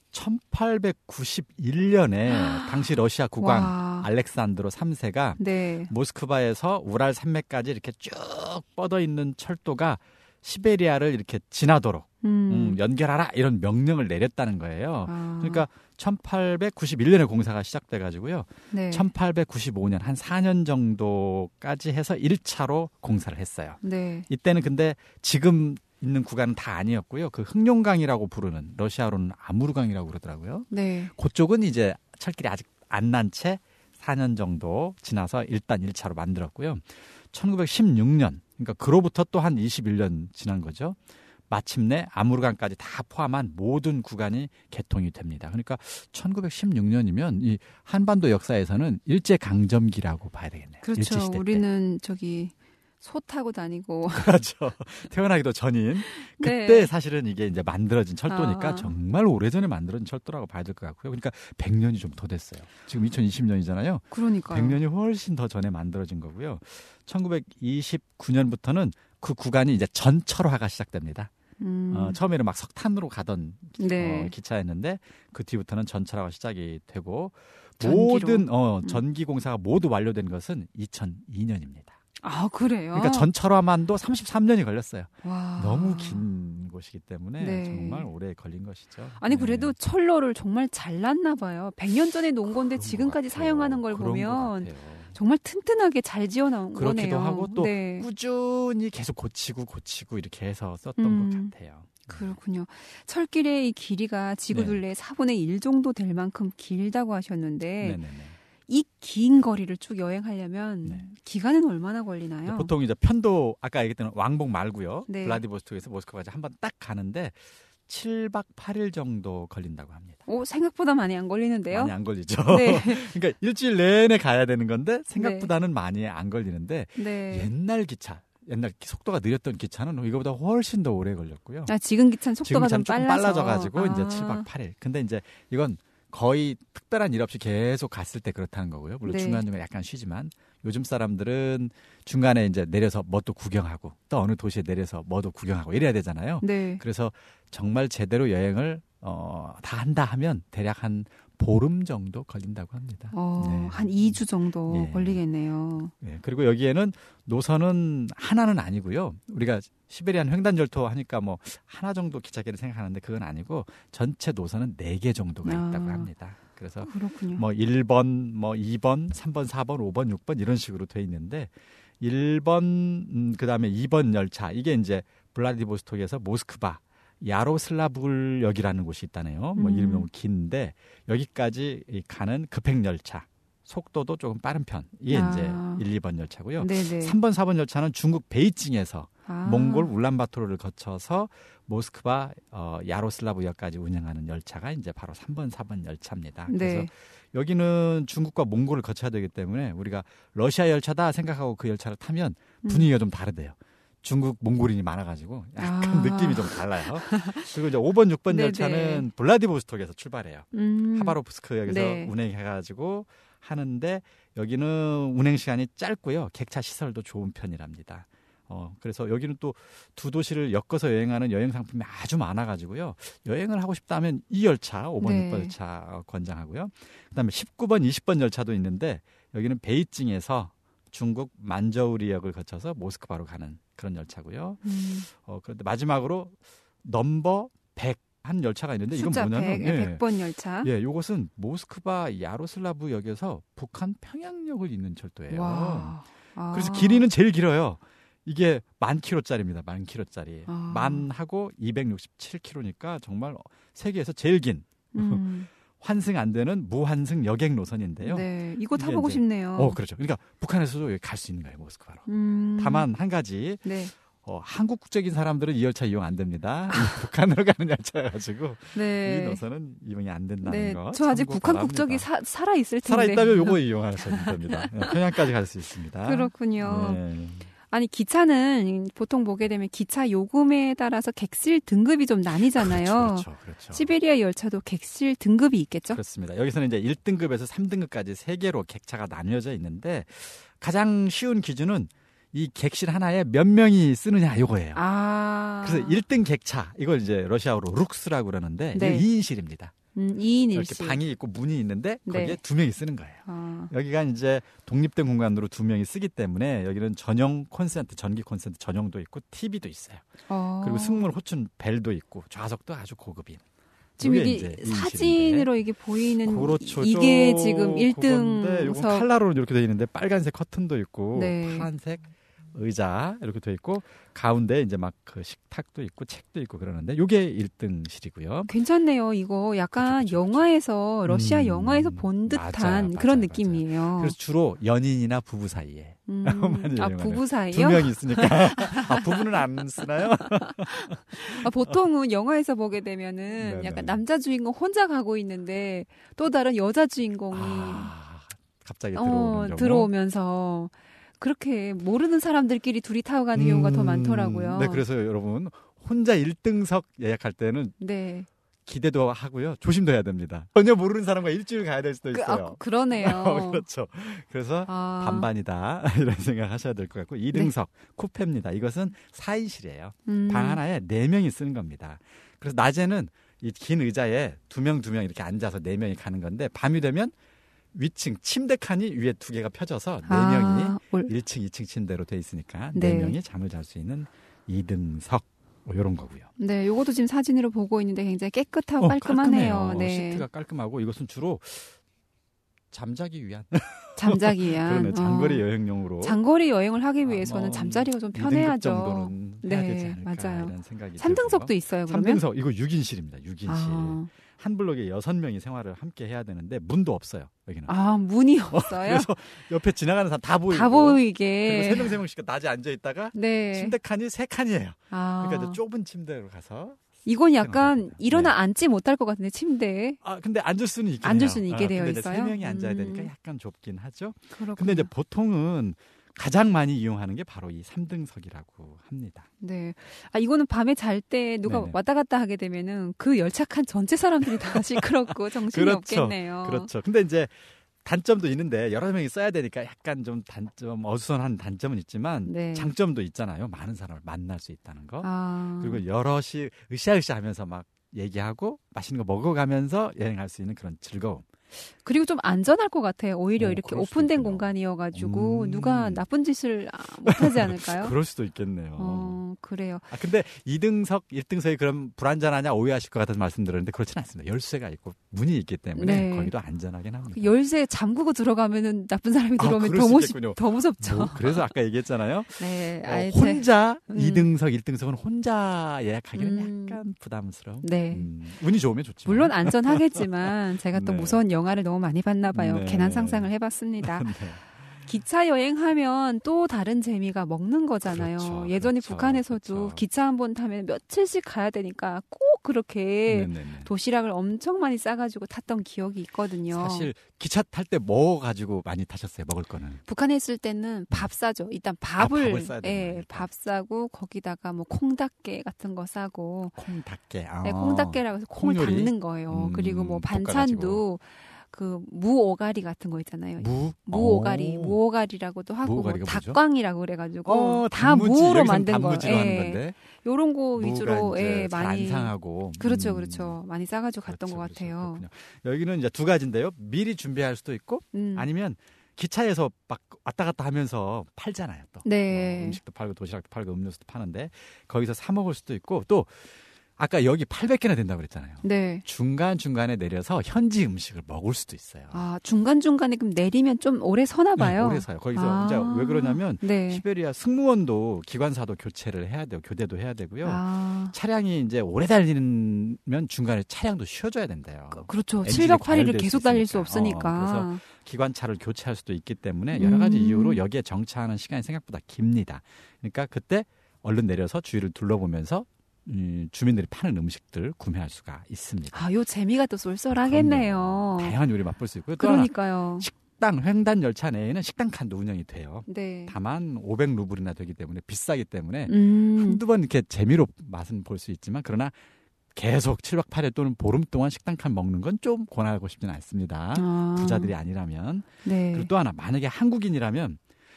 천팔백구십일 년에 당시 러시아 국왕 와. 알렉산드로 삼 세가 네. 모스크바에서 우랄 산맥까지 이렇게 쭉 뻗어 있는 철도가 시베리아를 이렇게 지나도록 음. 음, 연결하라 이런 명령을 내렸다는 거예요. 아. 그러니까 천팔백구십일 년에 공사가 시작돼 가지고요. 네. 천팔백구십오 년 한 사 년 정도까지 해서 일 차로 공사를 했어요. 네. 이때는 근데 지금 있는 구간은 다 아니었고요. 그 흑룡강이라고 부르는 러시아로는 아무르강이라고 그러더라고요. 네. 그쪽은 이제 철길이 아직 안 난 채 사 년 정도 지나서 일단 일 차로 만들었고요. 천구백십육 년, 그러니까 그로부터 또 한 이십일 년 지난 거죠. 마침내 아무르강까지 다 포함한 모든 구간이 개통이 됩니다. 그러니까 천구백십육 년이면 이 한반도 역사에서는 일제 강점기라고 봐야 되겠네요. 그렇죠. 일제시대 때. 우리는 저기 소 타고 다니고. 그렇죠. 태어나기도 전인 그때 네. 사실은 이게 이제 만들어진 철도니까 아. 정말 오래전에 만들어진 철도라고 봐야 될 것 같고요. 그러니까 백 년이 좀 더 됐어요. 지금 이천이십 년이잖아요. 그러니까요. 백 년이 훨씬 더 전에 만들어진 거고요. 천구백이십구 년부터는 그 구간이 이제 전철화가 시작됩니다. 음. 어, 처음에는 막 석탄으로 가던 네. 어, 기차였는데 그 뒤부터는 전철화가 시작이 되고 전기로. 모든 어, 음. 전기 공사가 모두 완료된 것은 이천이 년입니다. 아, 그래요? 그러니까 전철화만도 삼십삼 년이 걸렸어요. 와. 너무 긴 곳이기 때문에 네. 정말 오래 걸린 것이죠. 아니 네. 그래도 철로를 정말 잘랐나 봐요. 백 년 전에 놓은 건데 그런 지금까지 것 같아요. 사용하는 걸 그런 보면 것 같아요. 정말 튼튼하게 잘 지어 나온 그렇기도 거네요. 하고 또 네. 꾸준히 계속 고치고 고치고 이렇게 해서 썼던 음. 것 같아요. 그렇군요. 철길의 이 길이가 지구 네. 둘레의 사분의 일 정도 될 만큼 길다고 하셨는데 네네네. 이 긴 거리를 쭉 여행하려면 네. 기간은 얼마나 걸리나요? 보통 이제 편도 아까 얘기했던 왕복 말고요. 네. 블라디보스토크에서 모스크바까지 한번 딱 가는데 칠 박 팔 일 정도 걸린다고 합니다. 오, 생각보다 많이 안 걸리는데요? 많이 안 걸리죠. 네. 그러니까 일주일 내내 가야 되는 건데 생각보다는 많이 안 걸리는데 네. 옛날 기차, 옛날 속도가 느렸던 기차는 이거보다 훨씬 더 오래 걸렸고요. 아, 지금 기차는 속도가 지금 좀 참 조금 빨라서. 빨라져가지고 아. 이제 칠 박 팔 일. 근데 이제 이건 거의 특별한 일 없이 계속 갔을 때 그렇다는 거고요. 물론 네. 중간중간 약간 쉬지만 요즘 사람들은 중간에 이제 내려서 뭐도 구경하고 또 어느 도시에 내려서 뭐도 구경하고 이래야 되잖아요. 네. 그래서 정말 제대로 여행을 어, 다 한다 하면 대략 한 보름 정도 걸린다고 합니다. 어, 네. 한 이 주 정도 예. 걸리겠네요. 네, 그리고 여기에는 노선은 하나는 아니고요. 우리가 시베리안 횡단열도 하니까 뭐 하나 정도 기차길을 생각하는데 그건 아니고 전체 노선은 네 개 정도가 아. 있다고 합니다. 그래서 그렇군요. 뭐 일 번, 뭐 이 번, 삼 번, 사 번, 오 번, 육 번 이런 식으로 돼 있는데 일 번, 음, 그다음에 이 번 열차 이게 이제 블라디보스토크에서 모스크바 야로슬라불역이라는 곳이 있다네요. 뭐 음. 이름이 너무 긴데 여기까지 가는 급행 열차. 속도도 조금 빠른 편. 이게 아. 이제 일, 이 번 열차고요. 네네. 삼 번, 사 번 열차는 중국 베이징에서 아. 몽골 울란바토르를 거쳐서 모스크바 어, 야로슬라브역까지 운행하는 열차가 이제 바로 삼 번, 사 번 열차입니다. 네. 그래서 여기는 중국과 몽골을 거쳐야 되기 때문에 우리가 러시아 열차다 생각하고 그 열차를 타면 분위기가 좀 다르대요. 중국 몽골인이 많아가지고 약간 아. 느낌이 좀 달라요. 그리고 이제 오 번, 육 번 네네. 열차는 블라디보스토크에서 출발해요. 음. 하바로프스크역에서 네. 운행해가지고 하는데 여기는 운행 시간이 짧고요. 객차 시설도 좋은 편이랍니다. 어, 그래서 여기는 또 두 도시를 엮어서 여행하는 여행 상품이 아주 많아가지고요. 여행을 하고 싶다면 이 열차, 오 번, 네. 육 번 열차 권장하고요. 그다음에 십구 번, 이십 번 열차도 있는데 여기는 베이징에서 중국 만저우리역을 거쳐서 모스크바로 가는 그런 열차고요. 음. 어, 그런데 마지막으로 넘버 백 한 열차가 있는데 이건 숫자 뭐냐면 백, 백 번 열차. 예, 요것은 모스크바 야로슬라브역에서 북한 평양역을 잇는 철도예요. 와. 아. 그래서 길이는 제일 길어요. 이게 만 킬로짜리입니다. 만 킬로짜리. 아. 만하고 이백육십칠 킬로니까 정말 세계에서 제일 긴 음. 환승 안 되는 무환승 여객 노선인데요. 네, 이거 이게 타보고 이제- 싶네요. 어, 그렇죠. 그러니까 북한에서도 여기 갈 수 있는 거예요, 모스크바로. 음. 다만 한 가지 네, 어, 한국 국적인 사람들은 이 열차 이용 안 됩니다. 이 북한으로 가는 열차여가지고 네. 이 노선은 이용이 안 된다는 네, 거. 저 아직 참고 북한 바랍니다. 국적이 사, 살아 있을 텐데. 살아있다면 요거 이용하셔도 됩니다. 네, 평양까지 갈 수 있습니다. 그렇군요. 네. 아니 기차는 보통 보게 되면 기차 요금에 따라서 객실 등급이 좀 나뉘잖아요. 그렇죠, 그렇죠. 시베리아 열차도 객실 등급이 있겠죠? 그렇습니다. 여기서는 이제 일 등급에서 삼 등급까지 세 개로 객차가 나뉘어져 있는데 가장 쉬운 기준은 이 객실 하나에 몇 명이 쓰느냐 이거예요. 아. 그래서 일 등 객차 이걸 이제 러시아어로 룩스라고 그러는데 네. 이 인실입니다. 음, 이 인 일 이렇게 실. 방이 있고 문이 있는데 거기에 네. 두 명이 쓰는 거예요. 아. 여기가 이제 독립된 공간으로 두 명이 쓰기 때문에 여기는 전용 콘센트, 전기 콘센트 전용도 있고 티비도 있어요. 어. 그리고 승무원 호출 벨도 있고 좌석도 아주 고급인. 지금 이게 이게 이제 사진으로 이게 보이는 그렇죠. 이게 저 지금 일 그건데 요건 등석. 칼라로 이렇게 돼 있는데 빨간색 커튼도 있고 네. 파란색 의자 이렇게 돼 있고 가운데 이제 막 그 식탁도 있고 책도 있고 그러는데 요게 일 등실이고요. 괜찮네요. 이거 약간 그렇죠, 그렇죠, 영화에서 러시아 음, 영화에서 본 듯한 맞아요, 그런 맞아요, 느낌이에요. 그래서 주로 연인이나 부부 사이에 음, 많이 아 여행을 부부 해요. 사이요? 두 명이 있으니까 아, 부부는 안 쓰나요? 아, 보통은 영화에서 보게 되면은 네네. 약간 남자 주인공 혼자 가고 있는데 또 다른 여자 주인공이 아, 갑자기 어, 들어오는 경우. 들어오면서 그렇게 모르는 사람들끼리 둘이 타고 가는 경우가 더 음, 많더라고요. 네, 그래서 여러분 혼자 일 등석 예약할 때는 네. 기대도 하고요. 조심도 해야 됩니다. 전혀 모르는 사람과 일주일 가야 될 수도 그, 있어요. 아, 그러네요. 그렇죠. 그래서 아. 반반이다 이런 생각 하셔야 될 것 같고 이 등석 쿠페입니다. 이것은 사 인실이에요. 음. 방 하나에 네 명이 쓰는 겁니다. 그래서 낮에는 이 긴 의자에 두 명 두 명 이렇게 앉아서 네 명이 가는 건데 밤이 되면 위층 침대 칸이 위에 두 개가 펴져서 네 아, 명이 올- 일 층, 이 층 침대로 돼 있으니까 네. 네 명이 잠을 잘 수 있는 이 등석 뭐 이런 거고요. 네, 요것도 지금 사진으로 보고 있는데 굉장히 깨끗하고 어, 깔끔하네요. 깔끔해요. 네. 시트가 깔끔하고 이것은 주로 잠자기 위한 잠자기 위한. 그러네 장거리 어. 여행용으로 장거리 여행을 하기 위해서는 뭐 잠자리가 좀 이 등급 편해야죠. 정도는 해야 네, 되지 않을까 맞아요. 이런 생각이 삼 등석도 들고요. 있어요, 삼 그러면? 등석 이거 육 인실입니다. 육 인실. 아, 한 블록에 여섯 명이 생활을 함께 해야 되는데 문도 없어요. 여기는. 아, 문이 없어요? 그래서 옆에 지나가는 사람 다 보이고 다 그리고 보이게. 세 명 세 명씩 낮에 앉아 있다가 네. 침대 칸이 세 칸이에요. 아, 그러니까 이제 좁은 침대로 가서 이건 약간 생각합니다. 일어나 네. 앉지 못할 것 같은데, 침대에. 아 근데 앉을 수는 있긴 앉을 해요. 수는 있게 아, 되어 근데 이제 있어요? 세 명이 앉아야 음. 되니까 약간 좁긴 하죠. 그렇군요. 근데 이제 보통은 가장 많이 이용하는 게 바로 이 삼 등석이라고 합니다. 네. 아, 이거는 밤에 잘 때 누가 네네. 왔다 갔다 하게 되면은 그 열차칸 전체 사람들이 다 시끄럽고 정신이 그렇죠. 없겠네요. 그렇죠. 근데 이제 단점도 있는데 여러 명이 써야 되니까 약간 좀 단점 어수선한 단점은 있지만 네. 장점도 있잖아요. 많은 사람을 만날 수 있다는 거. 아. 그리고 여럿이 으쌰으쌰 하면서 막 얘기하고 맛있는 거 먹어가면서 여행할 수 있는 그런 즐거움. 그리고 좀 안전할 것 같아요. 오히려 어, 이렇게 그럴 수도 오픈된 있군요. 공간이어가지고 음. 누가 나쁜 짓을 아, 못하지 않을까요? 그럴 수도 있겠네요. 어, 그래요. 아 근데 이 등석, 일 등석이 그럼 불안전하냐 오해하실 것 같아서 말씀드렸는데 그렇진 않습니다. 열쇠가 있고 문이 있기 때문에 네. 거기도 안전하긴 합니다. 그 열쇠 잠그고 들어가면은 나쁜 사람이 아, 들어오면 그럴 더, 수 무시, 있겠군요. 더 무섭죠. 뭐, 그래서 아까 얘기했잖아요. 네, 어, 알제. 혼자 음. 이 등석, 일 등석은 혼자 예약하기는 음. 약간 부담스러운. 네. 음, 운이 좋으면 좋지만. 물론 안전하겠지만 제가 또 네. 무서운 영화를 너무 많이 봤나 봐요. 네. 괜한 상상을 해봤습니다. 네. 기차 여행하면 또 다른 재미가 먹는 거잖아요. 그렇죠, 예전에 그렇죠, 북한에서도 그렇죠. 기차 한 번 타면 며칠씩 가야 되니까 꼭 그렇게 네네네. 도시락을 엄청 많이 싸가지고 탔던 기억이 있거든요. 사실 기차 탈 때 뭐 가지고 많이 타셨어요? 먹을 거는. 북한에 있을 때는 밥 싸죠. 일단 밥을, 아, 밥을 싸야 되나요, 예, 일단? 밥 싸고 거기다가 뭐 콩닭게 같은 거 싸고 콩닭게. 아. 네, 콩닭게라고 해서 콩을 콩요리? 담는 거예요. 음, 그리고 뭐 볶아가지고. 반찬도 그 무오가리 같은 거 있잖아요. 무. 무오가리, 오. 무오가리라고도 하고 뭐 무오가리가 뭐죠? 닭광이라고 그래가지고 어, 다 단무지. 무로 여기서는 만든 거, 단무지로 하는 예, 건데. 요런 거 무가 위주로 이제 예, 잘 많이 안 상하고. 그렇죠, 음. 그렇죠. 많이 싸가지고 갔던 그렇죠, 것 그렇죠. 같아요. 그렇군요. 여기는 이제 두 가지인데요. 미리 준비할 수도 있고 음. 아니면 기차에서 막 왔다 갔다 하면서 팔잖아요. 또 네. 어, 음식도 팔고 도시락도 팔고 음료수도 파는데 거기서 사 먹을 수도 있고 또 아까 여기 팔백 개나 된다고 그랬잖아요. 네. 중간 중간에 내려서 현지 음식을 먹을 수도 있어요. 아 중간 중간에 그럼 내리면 좀 오래 서나 봐요. 네, 오래 서요. 거기서 아. 이제 왜 그러냐면 네. 시베리아 승무원도 기관사도 교체를 해야 되고 교대도 해야 되고요. 아 차량이 이제 오래 달리면 중간에 차량도 쉬어줘야 된대요. 그- 그렇죠. 엔진이 칠박 팔 일을 과열될 계속 수 달릴 수 있으니까. 없으니까. 어, 그래서 기관차를 교체할 수도 있기 때문에 여러 가지 음. 이유로 여기에 정차하는 시간이 생각보다 깁니다. 그러니까 그때 얼른 내려서 주위를 둘러보면서 음, 주민들이 파는 음식들 구매할 수가 있습니다. 아, 요 재미가 또 쏠쏠하겠네요. 다양한 요리 맛볼 수 있고요. 또 하나 그러니까요. 식당 횡단 열차 내에는 식당 칸도 운영이 돼요. 네. 다만 오백 루블이나 되기 때문에 비싸기 때문에 음. 한두 번 이렇게 재미로 맛은 볼 수 있지만 그러나 계속 칠 박 팔 일 또는 보름 동안 식당 칸 먹는 건 좀 권하고 싶지는 않습니다. 아. 부자들이 아니라면. 네. 그리고 또 하나 만약에 한국인이라면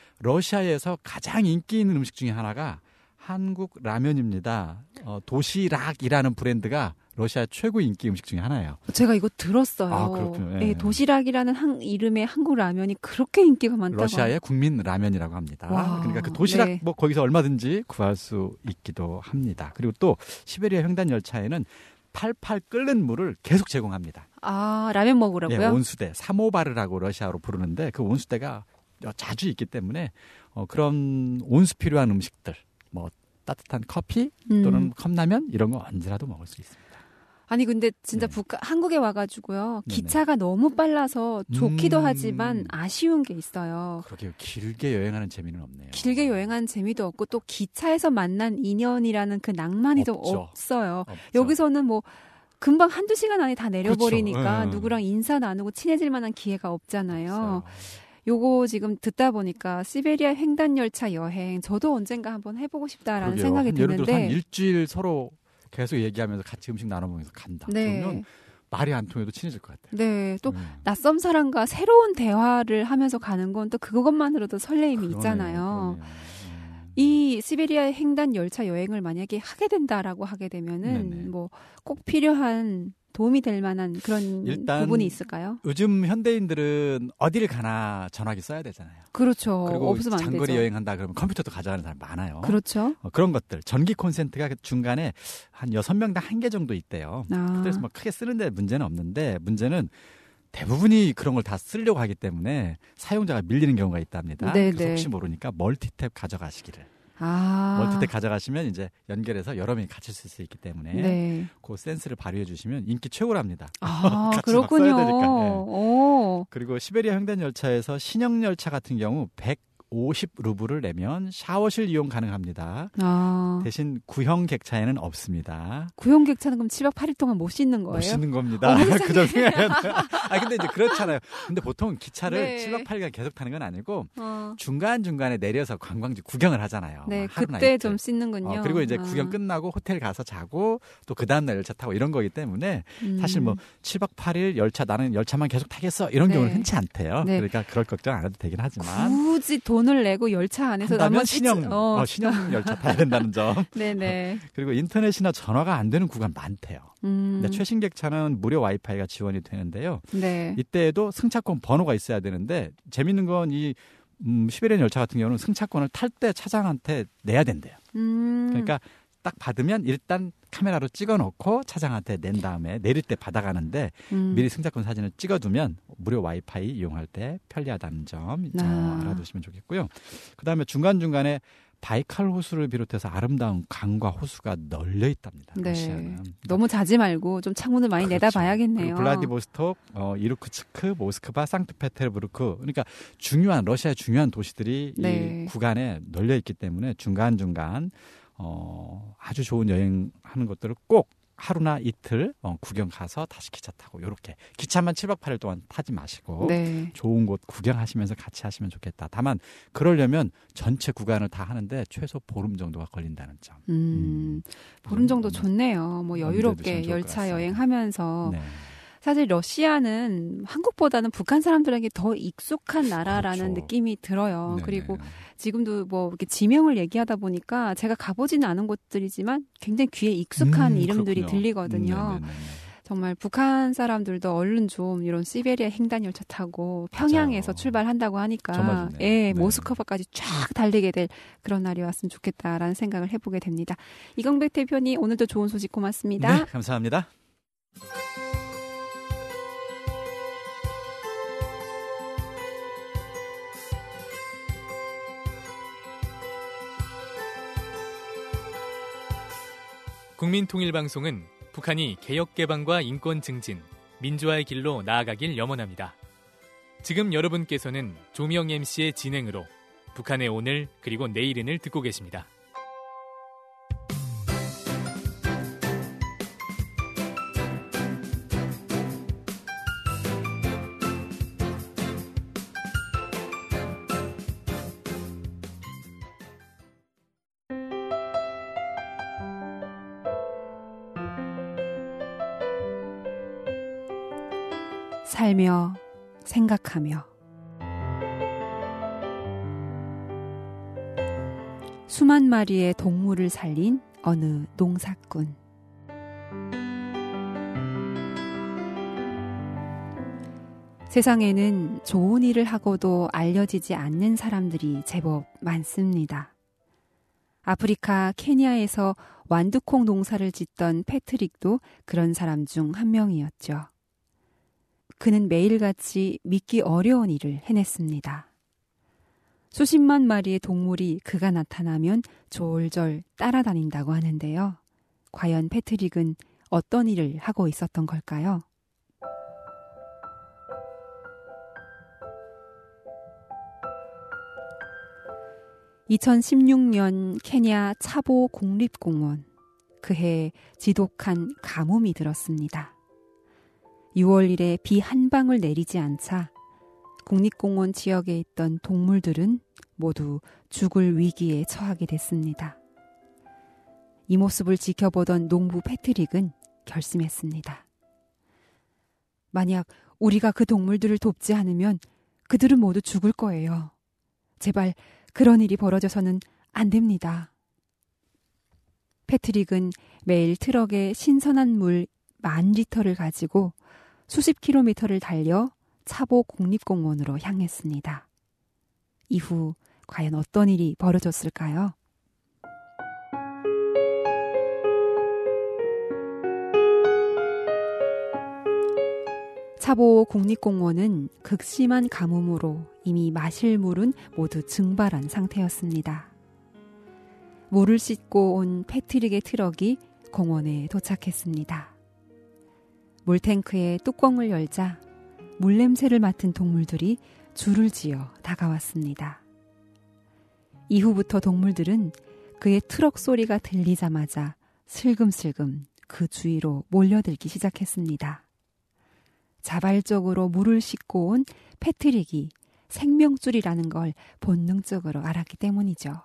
러시아에서 가장 인기 있는 음식 중에 하나가 한국 라면입니다. 어, 도시락이라는 브랜드가 러시아 최고 인기 음식 중에 하나예요. 제가 이거 들었어요. 아, 그렇군요. 예. 네, 도시락이라는 한, 이름의 한국 라면이 그렇게 인기가 많다고. 러시아의 국민 라면이라고 합니다. 와, 그러니까 그 도시락 네. 뭐 거기서 얼마든지 구할 수 있기도 합니다. 그리고 또 시베리아 횡단 열차에는 팔팔 끓는 물을 계속 제공합니다. 아, 라면 먹으라고요? 예, 온수대, 사모바르라고 러시아어로 부르는데 그 온수대가 자주 있기 때문에 어, 그런 온수 필요한 음식들, 뭐 따뜻한 커피 또는 음. 컵라면 이런 거 언제라도 먹을 수 있습니다. 아니 근데 진짜 네. 북한 한국에 와가지고요 네네. 기차가 너무 빨라서 좋기도 음. 하지만 아쉬운 게 있어요. 그러게요. 길게 여행하는 재미는 없네요. 길게 여행한 재미도 없고 또 기차에서 만난 인연이라는 그 낭만이 좀 없죠. 없어요. 없죠. 여기서는 뭐 금방 한두 시간 안에 다 내려버리니까 그렇죠. 음. 누구랑 인사 나누고 친해질 만한 기회가 없잖아요. 없어요. 요거 지금 듣다 보니까 시베리아 횡단 열차 여행 저도 언젠가 한번 해보고 싶다라는 그러게요. 생각이 한 예를 들어서 한 드는데 일주일 서로 계속 얘기하면서 같이 음식 나눠 먹으면서 간다. 네. 그러면 말이 안 통해도 친해질 것 같아요. 네, 또 음. 낯선 사람과 새로운 대화를 하면서 가는 건 또 그것만으로도 설레임이 그러네요. 있잖아요. 그러네요. 음. 이 시베리아 횡단 열차 여행을 만약에 하게 된다라고 하게 되면은 네네. 뭐 꼭 필요한 도움이 될 만한 그런 일단 부분이 있을까요? 요즘 현대인들은 어디를 가나 전화기 써야 되잖아요. 그렇죠. 그리고 없으면 안 장거리 되죠. 여행한다 그러면 컴퓨터도 가져가는 사람 많아요. 그렇죠. 어, 그런 것들 전기 콘센트가 중간에 한 여섯 명당 한 개 정도 있대요. 아, 그래서 뭐 크게 쓰는데 문제는 없는데 문제는 대부분이 그런 걸 다 쓰려고 하기 때문에 사용자가 밀리는 경우가 있답니다. 네네. 그래서 혹시 모르니까 멀티탭 가져가시기를. 아, 멀티탭 가져가시면 이제 연결해서 여러 명이 같이 쓸 수 있기 때문에 네. 그 센스를 발휘해 주시면 인기 최고랍니다. 아, 같이 막 그렇군요. 써야 되니까. 예. 오, 그리고 시베리아 횡단 열차에서 신형 열차 같은 경우 백오십 루블을 내면 샤워실 이용 가능합니다. 아, 대신 구형 객차에는 없습니다. 구형 객차는 그럼 칠 박 팔 일 동안 못 씻는 거예요? 못 씻는 겁니다. 어머, 그점 생각해야 돼요. 아 근데 이제 그렇잖아요. 근데 보통 기차를 네. 칠 박 팔 일간 계속 타는 건 아니고 어, 중간 중간에 내려서 관광지 구경을 하잖아요. 네, 하루나 그때 이틀. 좀 씻는군요. 어, 그리고 이제 아. 구경 끝나고 호텔 가서 자고 또 그 다음날 열차 타고 이런 거기 때문에 음. 사실 뭐 칠 박 팔 일 열차 나는 열차만 계속 타겠어 이런 네. 경우는 흔치 않대요. 네. 그러니까 그럴 걱정 안 해도 되긴 하지만 굳이 돈을 내고 열차 안에서 한다면 한번 신형 씻지- 어, 어, 신형 열차 타야 된다는 점. 네네. 그리고 인터넷이나 전화가 안 되는 구간 많대요. 음, 근데 최신 객차는 무료 와이파이가 지원이 되는데요. 네. 이때에도 승차권 번호가 있어야 되는데 재밌는 건 이 음, 시베리안 열차 같은 경우는 승차권을 탈 때 차장한테 내야 된대요. 음, 그러니까 딱 받으면 일단 카메라로 찍어놓고 차장한테 낸 다음에 내릴 때 받아가는데 음, 미리 승차권 사진을 찍어두면 무료 와이파이 이용할 때 편리하다는 점 아. 어, 알아두시면 좋겠고요. 그다음에 중간중간에 바이칼 호수를 비롯해서 아름다운 강과 호수가 널려 있답니다. 네. 러시아는. 너무 자지 말고 좀 창문을 많이 그렇죠. 내다봐야겠네요. 그리고 블라디보스톡, 어, 이루크츠크, 모스크바, 상트페테르부르크. 그러니까 중요한 러시아의 중요한 도시들이 네. 이 구간에 널려 있기 때문에 중간 중간 어, 아주 좋은 여행하는 것들을 꼭 하루나 이틀 어, 구경 가서 다시 기차 타고 이렇게 기차만 칠 박 팔 일 동안 타지 마시고 네. 좋은 곳 구경하시면서 같이 하시면 좋겠다. 다만 그러려면 전체 구간을 다 하는데 최소 보름 정도가 걸린다는 점. 음, 음. 보름 정도 음. 좋네요. 뭐 언제 여유롭게 드시면 좋을 것 열차 같습니다. 여행하면서 네. 사실 러시아는 한국보다는 북한 사람들에게 더 익숙한 나라라는 그렇죠. 느낌이 들어요. 네네. 그리고 지금도 뭐 이렇게 지명을 얘기하다 보니까 제가 가보지는 않은 곳들이지만 굉장히 귀에 익숙한 음, 이름들이 그렇군요. 들리거든요. 네네네. 정말 북한 사람들도 얼른 좀 이런 시베리아 횡단 열차 타고 평양에서 맞아요. 출발한다고 하니까 정말 좋네요. 예, 네. 모스크바까지 쫙 달리게 될 그런 날이 왔으면 좋겠다라는 생각을 해보게 됩니다. 이경백 대표님 오늘도 좋은 소식 고맙습니다. 네, 감사합니다. 국민통일방송은 북한이 개혁개방과 인권 증진, 민주화의 길로 나아가길 염원합니다. 지금 여러분께서는 조미영 엠씨의 진행으로 북한의 오늘 그리고 내일은을 듣고 계십니다. 살며 생각하며 수만 마리의 동물을 살린 어느 농사꾼. 세상에는 좋은 일을 하고도 알려지지 않는 사람들이 제법 많습니다. 아프리카 케냐에서 완두콩 농사를 짓던 패트릭도 그런 사람 중 한 명이었죠. 그는 매일같이 믿기 어려운 일을 해냈습니다. 수십만 마리의 동물이 그가 나타나면 졸졸 따라다닌다고 하는데요. 과연 패트릭은 어떤 일을 하고 있었던 걸까요? 이천십육 년 케냐 차보 국립공원. 그해 지독한 가뭄이 들었습니다. 유월 일에 비 한 방울 내리지 않자 국립공원 지역에 있던 동물들은 모두 죽을 위기에 처하게 됐습니다. 이 모습을 지켜보던 농부 패트릭은 결심했습니다. 만약 우리가 그 동물들을 돕지 않으면 그들은 모두 죽을 거예요. 제발 그런 일이 벌어져서는 안 됩니다. 패트릭은 매일 트럭에 신선한 물 만 리터를 가지고 수십 킬로미터를 달려 차보 국립공원으로 향했습니다. 이후 과연 어떤 일이 벌어졌을까요? 차보 국립공원은 극심한 가뭄으로 이미 마실 물은 모두 증발한 상태였습니다. 물을 싣고 온 패트릭의 트럭이 공원에 도착했습니다. 물탱크의 뚜껑을 열자 물냄새를 맡은 동물들이 줄을 지어 다가왔습니다. 이후부터 동물들은 그의 트럭 소리가 들리자마자 슬금슬금 그 주위로 몰려들기 시작했습니다. 자발적으로 물을 싣고 온 패트릭이 생명줄이라는 걸 본능적으로 알았기 때문이죠.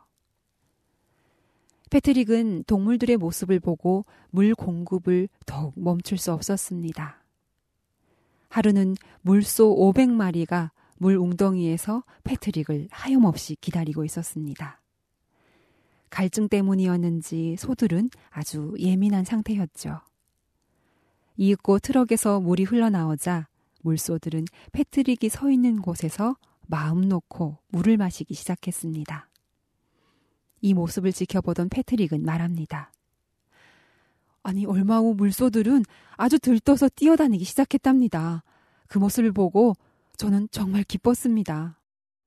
패트릭은 동물들의 모습을 보고 물 공급을 더욱 멈출 수 없었습니다. 하루는 물소 오백 마리가 물 웅덩이에서 패트릭을 하염없이 기다리고 있었습니다. 갈증 때문이었는지 소들은 아주 예민한 상태였죠. 이윽고 트럭에서 물이 흘러나오자 물소들은 패트릭이 서 있는 곳에서 마음 놓고 물을 마시기 시작했습니다. 이 모습을 지켜보던 패트릭은 말합니다. 아니, 얼마 후 물소들은 아주 들떠서 뛰어다니기 시작했답니다. 그 모습을 보고 저는 정말 기뻤습니다.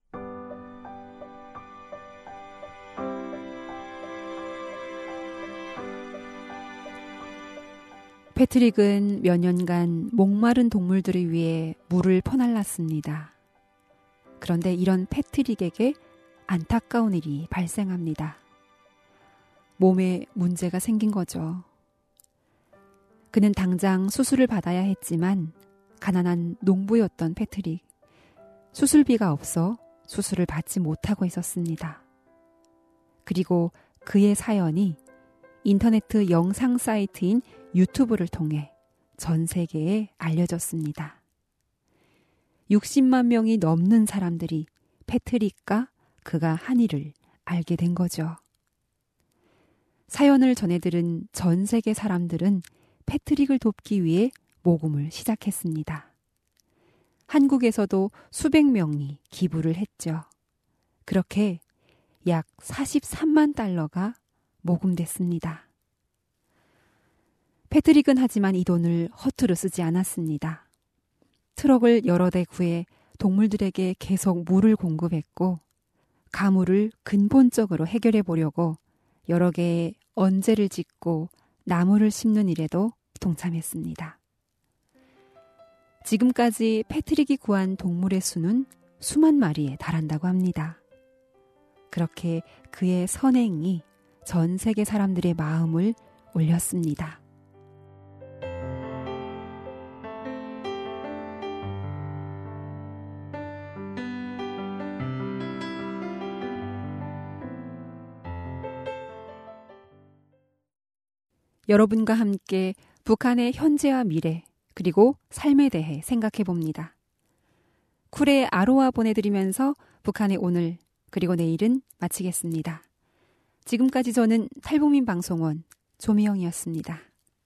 패트릭은 몇 년간 목마른 동물들을 위해 물을 퍼날랐습니다. 그런데 이런 패트릭에게 안타까운 일이 발생합니다. 몸에 문제가 생긴 거죠. 그는 당장 수술을 받아야 했지만 가난한 농부였던 패트릭. 수술비가 없어 수술을 받지 못하고 있었습니다. 그리고 그의 사연이 인터넷 영상 사이트인 유튜브를 통해 전 세계에 알려졌습니다. 육십만 명이 넘는 사람들이 패트릭과 그가 한 일을 알게 된 거죠. 사연을 전해들은 전 세계 사람들은 패트릭을 돕기 위해 모금을 시작했습니다. 한국에서도 수백 명이 기부를 했죠. 그렇게 약 사십삼만 달러가 모금됐습니다. 패트릭은 하지만 이 돈을 허투루 쓰지 않았습니다. 트럭을 여러 대 구해 동물들에게 계속 물을 공급했고 가물을 근본적으로 해결해 보려고 여러 개의 언제를 짓고 나무를 심는 일에도 동참했습니다. 지금까지 패트릭이 구한 동물의 수는 수만 마리에 달한다고 합니다. 그렇게 그의 선행이 전 세계 사람들의 마음을 울렸습니다. 여러분과 함께 북한의 현재와 미래, 그리고 삶에 대해 생각해 봅니다. 쿨의 아로하 보내드리면서 북한의 오늘 그리고 내일은 마치겠습니다. 지금까지 저는 탈북민 방송원 조미영이었습니다.